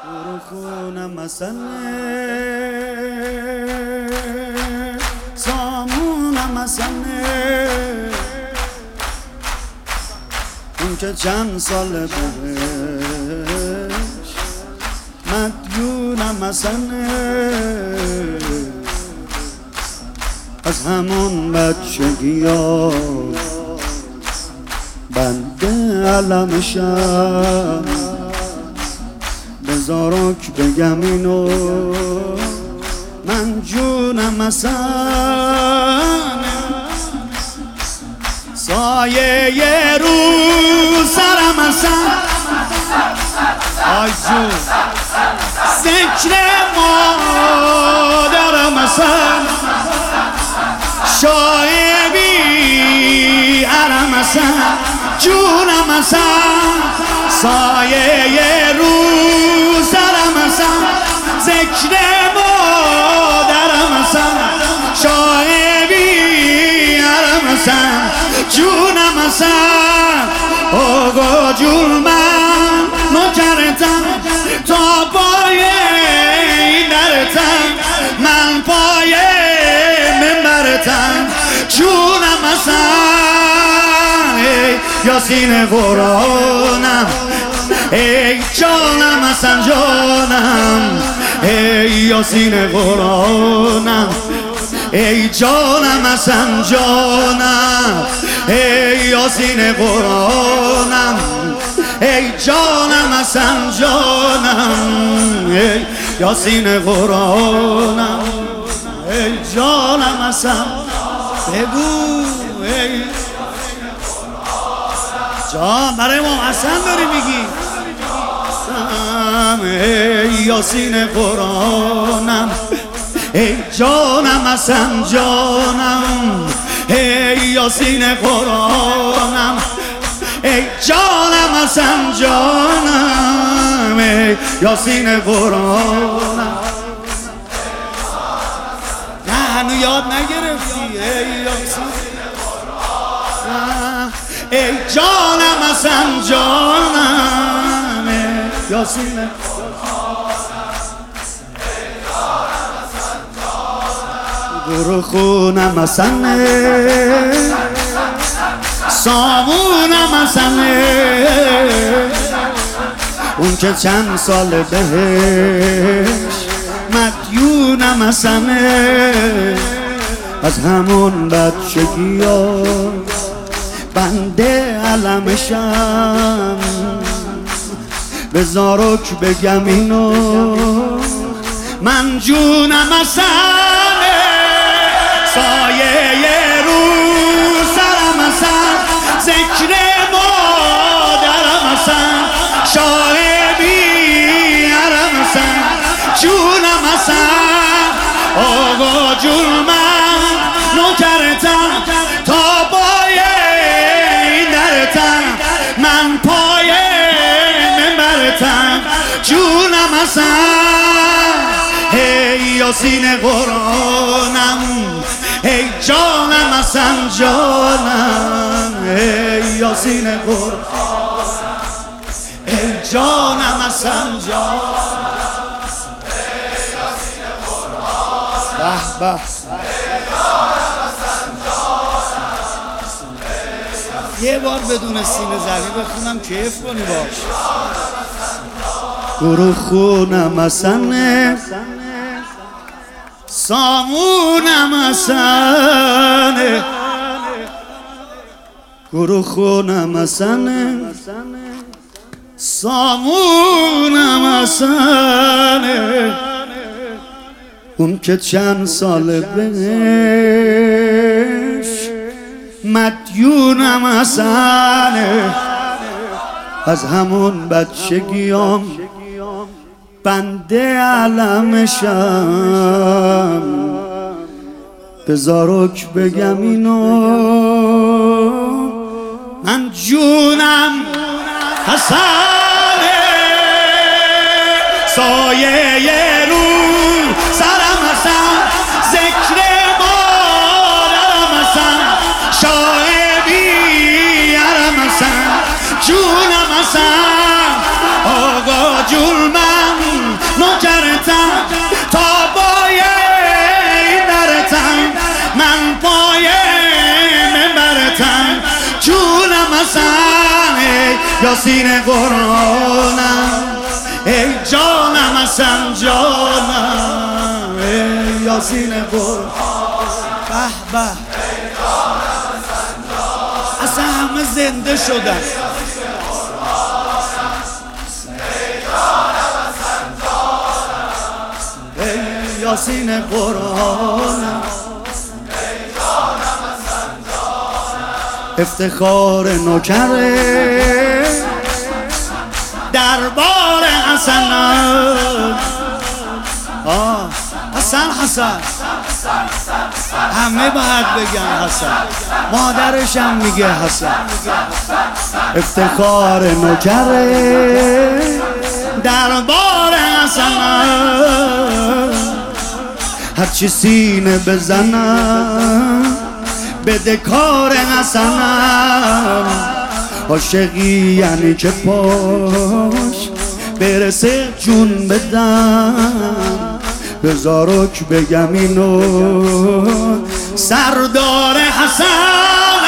خونم مسنه سامونم مسنه اون که چند سال بهش مدیونم مسنه از همون بچگی ها بنده علمشم بذارک بگم اینو من جونم مسنه سایه یه رو سرم مسن آی جون ذکر مادرم مسن شایبی عرم مسن جونم مسن سایه یه رو سرم مسن ذکر مادرم مسن شایبی عرم مسن جونم مسن آقا جون من نکرتم تا پای درتم من پای منبرتم جونم مسن ای یاسین قرآنم ای جانم مسن جانم ای یاسین قرآنم ای جانم مسن جانم ای یاسین قرآنم ای جانم مسن جانم ای یاسین قرآنم ای جانم مسن بگو ای جان برای ما حسن داری میگی ای یاسین قرآنم ای جانم حسن جانم ای یاسین قرآنم ای جانم حسن جانم ای یاسین قرآنم نه هنو یاد نگرفتی ای یاسین ای جانم حسن جانم ای یاسین برو خونم مسنه سامونم مسنه اون که چند سال بهش مدیونم مسنه از همون بچگی ها بنده علمشم بذارک بگم اینو من جونم مسنه سایه یه رو سرم مسن ذکر مادرم مسن شایبی عرم مسن جونم مسن آقا جون من نکرتم تا پای درتم من پای منبرتم جونم مسن ای یاسین قرآنم ای جانم حسن جانم ای یاسین قرآنم ای جانم حسن جانم ای یاسین قرآنم به به یه بار بدون سینه زنی بخونم کیف کنی باش برو خونم مسنه سامونم مسنه برو خونم مسنه سامونم مسنه اون که چند سال بهش مدیونم مسنه از همون بچگیام بنده علمشم بذارک بگم اینو من جونم حسنه سایه یه رو سرم حسن ذکر مادرم حسن شایبی عرم حسن جونم حسن آقا جون من یاسین قرآنم ای جانم اصلا جانم ای یاسین قرآن به به اصلا همه زنده شدن ای یاسین قرآنم افتخار نوکره دربار حسن حسن همه باید بگن حسن مادرش هم میگه حسن افتخار نوکره دربار حسن هرچی سینه بزنم بده کار حسنم عاشقی یعنی که پاش برسه جون بدم بزارک بگم اینو سردار حسنم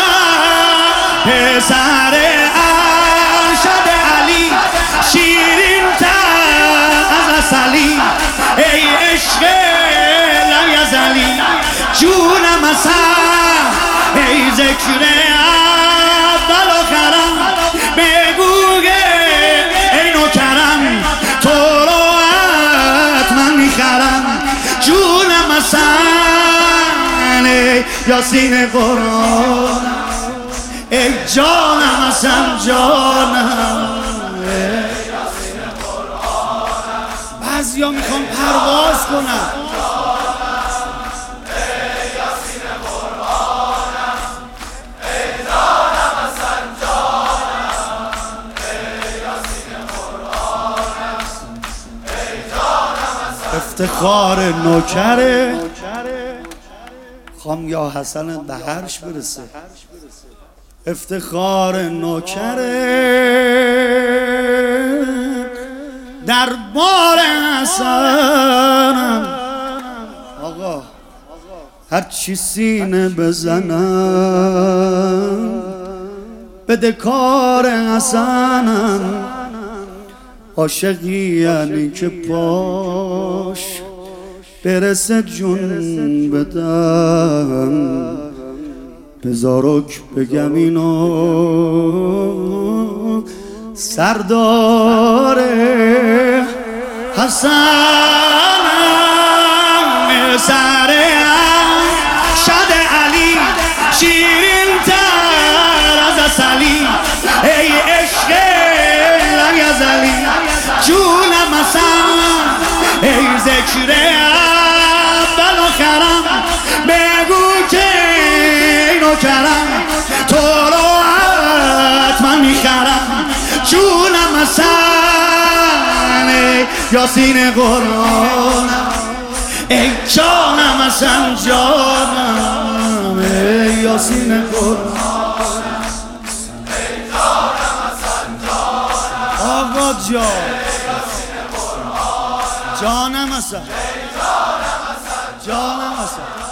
پسر ارشد علی شیرین تر از عسلی ای عشق لایزالی جونم حسن ای ذکر اول آخرم بگو ای نوکرم تو رو حتما میخرم جونم حسن ای یاسین قرآن ای جانم حسن جانم بعضیا میخوام پرواز کنم افتخار نوکره خوام یا حسن به هرش برسه افتخار نوکره در بار حسنم آقا هرچی سینه بزنم بده کار حسنم عاشقی یعنی که پاش برسه جون بدم بزارک بگم اینو سردار حسنم سر ارشد علی شیرین تر از عسلی ای عشق لایزالی جونم حسن ای ذکر اول آخرم بگو که ای نوکرم تو رو حتما میخرم جونم حسن ای یاسین قرآنم ای جانم حسن جانم ای یاسین قرآنم آقا جانم حسن جانم حسن